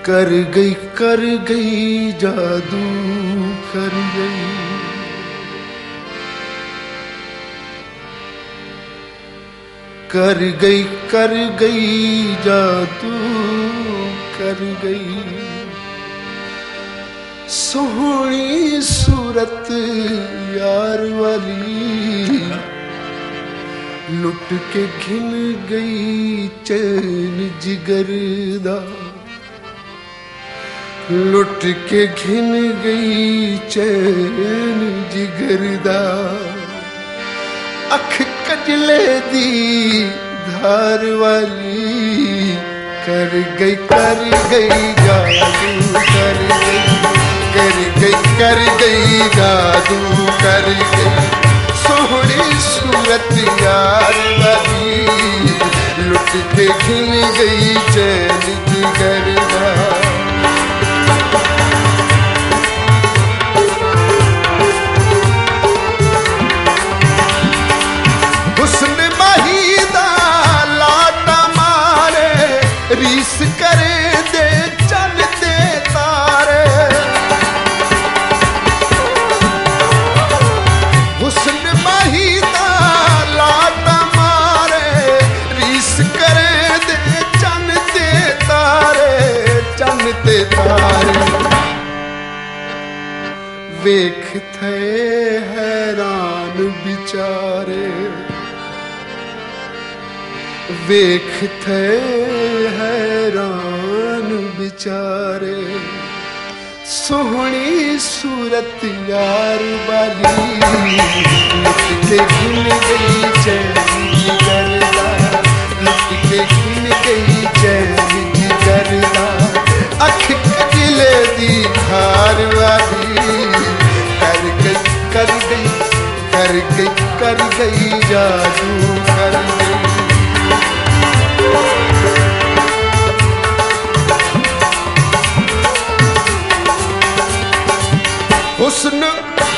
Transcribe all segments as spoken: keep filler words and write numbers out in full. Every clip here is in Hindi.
कर गई कर गई जादू कर गई, कर गई कर गई जादू कर गई। सोहनी सूरत यार वाली लुट के घिन गई चैन जिगर दा, लुट के घिन गई चैन जिगर दा। अख कजले दी धार वाली कर गई कर गई जादू कर गई, कर गई कर गई जादू कर गई। सोहनी सूरत यार वाली लुट के घिन गई चैन जिगर दा। हुस्न माहीदा लाटा मारे रीस करे दे चलते तारे, हुस्न माहीदा लाटा मारे रीस करे दे चलते तारे, चलते तारे। वेख थे हैरान बिचारे, वेख थे हैरान बिचारे। सोहनी सूरत यार वाली लुट के घिन गई चैन जिगर दा, लुट के घिन गई चैन जिगर दा। अख कजले दी धार वाली कर गई कर गई कर गई कर गई जादू कर गई। हुस्न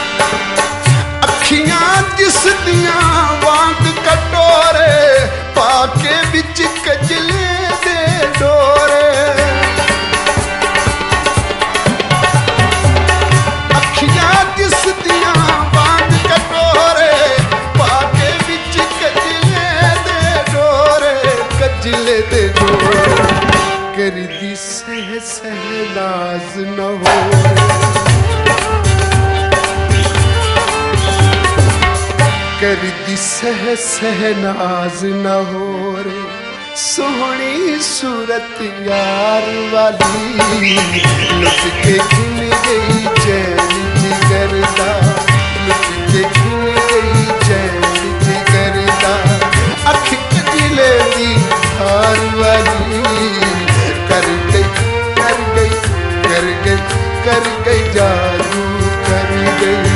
अखियां जिस दियां वांग कटोरे पाके बिच कजले दे डोरे, अखियां जिस दियां वांग कटोरे पाके बिच कजले दे डोरे, कजले दे डोरे। कर दी सह सह नाज न हो, कर दी सह सह नाज न हो रे। सोहनी सूरत यार वाली लुट के घिन गई चैन जिगर दा, लुट के घिन गई चैन जिगर दा। अख कजले दी धार वाली कर गई कर गई कर गई कर गई जादू कर गई।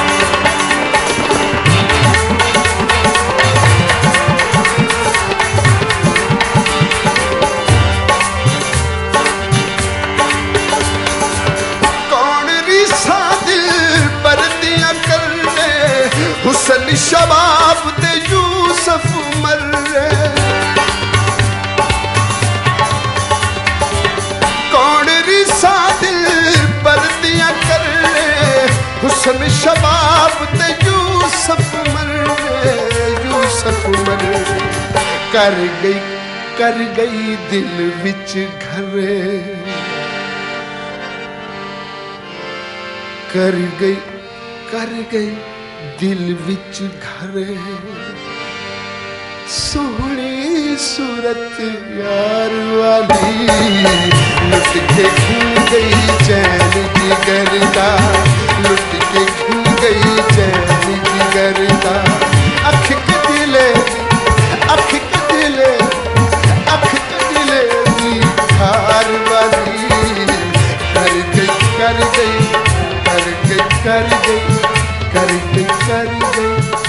हुस्न शबाब ते यूसुफ मर्रे, कौन रिसा दिल पर्दियां कर ले। हुस्न शबाब ते यूसुफ मर्रे, यूसुफ मर्रे। कर गई कर गई दिल विच घरे, कर गई कर गई दिल विच घरे। सोहनी सूरत यार वाली लुट के घिन गई चैन जिगर दा, लुट के घिन गई चैन जिगर दा। अख कजले अख कजले अख कजले दी धार वाली कर गई कर गई कर गई कर गई कर गई कर गई।